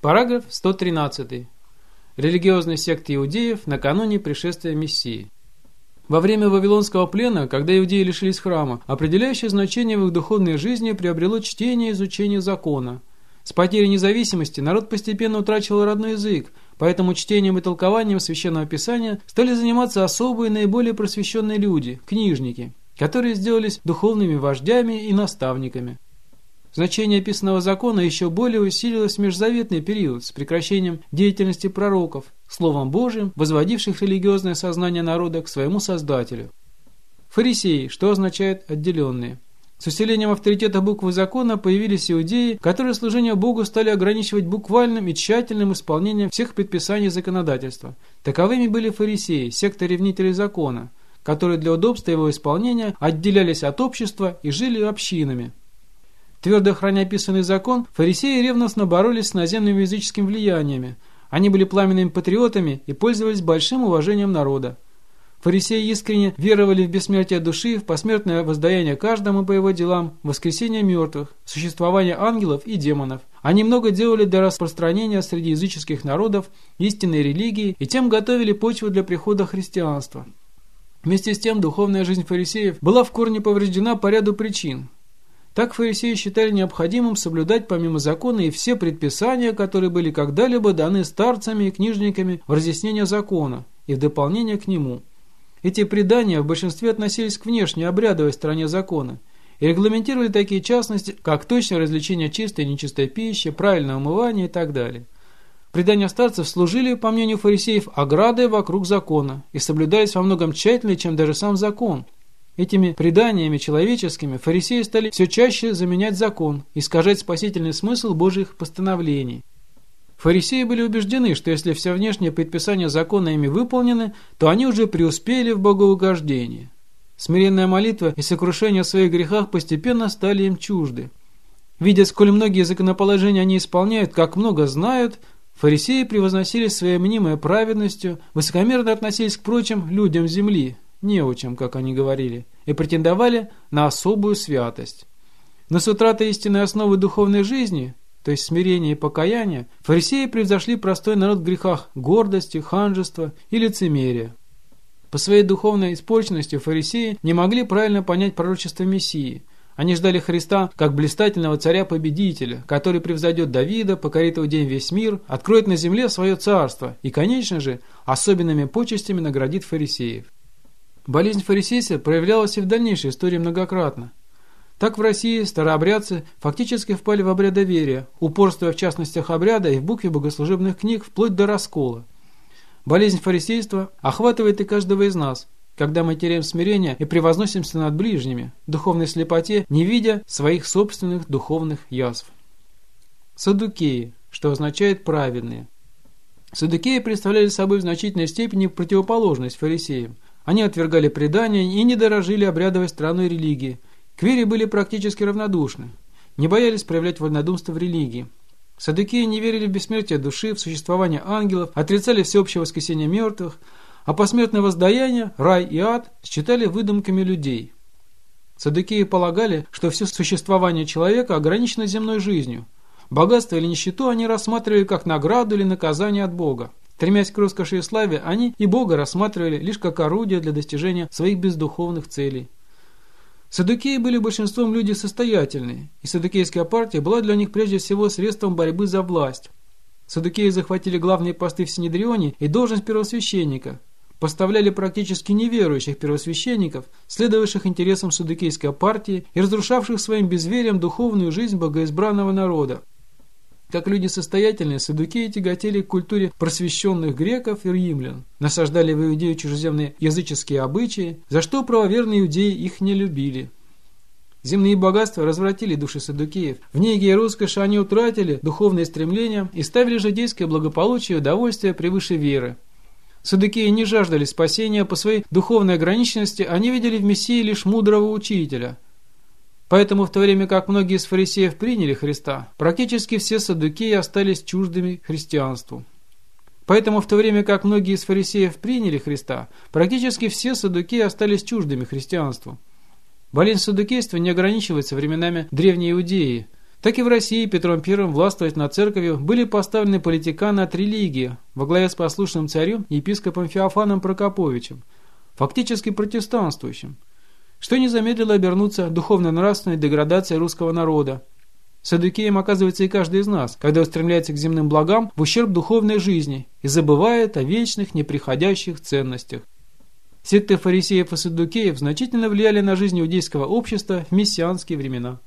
Параграф 113. Религиозные секты иудеев накануне пришествия Мессии. Во время Вавилонского плена, когда иудеи лишились храма, определяющее значение в их духовной жизни приобрело чтение и изучение закона. С потерей независимости народ постепенно утрачивал родной язык, поэтому чтением и толкованием Священного Писания стали заниматься особые наиболее просвещенные люди, книжники, которые сделались духовными вождями и наставниками. Значение описанного закона еще более усилилось в межзаветный период с прекращением деятельности пророков, Словом Божиим, возводивших религиозное сознание народа к своему Создателю. Фарисеи, что означает «отделенные». С усилением авторитета буквы закона появились иудеи, которые служение Богу стали ограничивать буквальным и тщательным исполнением всех предписаний законодательства. Таковыми были фарисеи, секта ревнителей закона, которые для удобства его исполнения отделялись от общества и жили общинами. Твердо храня писанный закон, фарисеи ревностно боролись с наземными языческими влияниями. Они были пламенными патриотами и пользовались большим уважением народа. Фарисеи искренне веровали в бессмертие души, в посмертное воздаяние каждому по его делам, в воскресение мертвых, в существование ангелов и демонов. Они много делали для распространения среди языческих народов истинной религии и тем готовили почву для прихода христианства. Вместе с тем духовная жизнь фарисеев была в корне повреждена по ряду причин. Так фарисеи считали необходимым соблюдать помимо закона и все предписания, которые были когда-либо даны старцами и книжниками в разъяснение закона и в дополнение к нему. Эти предания в большинстве относились к внешней обрядовой стороне закона и регламентировали такие частности, как точное развлечение чистой и нечистой пищи, правильное умывание и так далее. Предания старцев служили, по мнению фарисеев, оградой вокруг закона и соблюдались во многом тщательнее, чем даже сам закон. Этими преданиями человеческими фарисеи стали все чаще заменять закон, искажать спасительный смысл Божьих постановлений. Фарисеи были убеждены, что если все внешние предписания закона ими выполнены, то они уже преуспели в богоугождении. Смиренная молитва и сокрушение о своих грехах постепенно стали им чужды. Видя, сколь многие законоположения они исполняют, как много знают, фарисеи превозносились своей мнимой праведностью, высокомерно относились к прочим людям земли, неучим, как они говорили, и претендовали на особую святость. Но с утратой истинной основы духовной жизни, то есть смирения и покаяния, фарисеи превзошли простой народ в грехах гордости, ханжества и лицемерия. По своей духовной испорченности фарисеи не могли правильно понять пророчество Мессии. Они ждали Христа как блистательного царя-победителя, который превзойдет Давида, покорит в день весь мир, откроет на земле свое царство и, конечно же, особенными почестями наградит фарисеев. Болезнь фарисейства проявлялась и в дальнейшей истории многократно. Так в России старообрядцы фактически впали в обрядоверие, упорствуя в частностях обряда и в букве богослужебных книг вплоть до раскола. Болезнь фарисейства охватывает и каждого из нас, когда мы теряем смирение и превозносимся над ближними, в духовной слепоте, не видя своих собственных духовных язв. Саддукеи, что означает «праведные». Саддукеи представляли собой в значительной степени противоположность фарисеям. Они отвергали предания и не дорожили обрядовой стороной религии. К вере были практически равнодушны, не боялись проявлять вольнодумство в религии. Саддукеи не верили в бессмертие души, в существование ангелов, отрицали всеобщее воскресение мертвых, а посмертное воздаяние, рай и ад считали выдумками людей. Саддукеи полагали, что все существование человека ограничено земной жизнью. Богатство или нищету они рассматривали как награду или наказание от Бога. Стремясь к роскоши и славе, они и Бога рассматривали лишь как орудие для достижения своих бездуховных целей. Саддукеи были большинством люди состоятельные, и саддукейская партия была для них прежде всего средством борьбы за власть. Саддукеи захватили главные посты в Синедрионе и должность первосвященника, поставляли практически неверующих первосвященников, следовавших интересам саддукейской партии и разрушавших своим безверием духовную жизнь богоизбранного народа. Как люди состоятельные, саддукеи тяготели к культуре просвещенных греков и римлян, насаждали в Иудею чужеземные языческие обычаи, за что правоверные иудеи их не любили. Земные богатства развратили души саддукеев. В неге и роскоши они утратили духовные стремления и ставили житейское благополучие и удовольствие превыше веры. Саддукеи не жаждали спасения, по своей духовной ограниченности они видели в Мессии лишь мудрого учителя. Поэтому в то время как многие из фарисеев приняли Христа, практически все саддукеи остались чуждыми христианству. Болезнь саддукейства не ограничивается временами Древней Иудеи. Так и в России Петром I властвовать над церковью были поставлены политиканы от религии во главе с послушным царем епископом Феофаном Прокоповичем, фактически протестанствующим, что не замедлило обернуться духовно-нравственной деградацией русского народа. Саддукеем оказывается и каждый из нас, когда устремляется к земным благам в ущерб духовной жизни и забывает о вечных неприходящих ценностях. Секты фарисеев и саддукеев значительно влияли на жизнь иудейского общества в мессианские времена.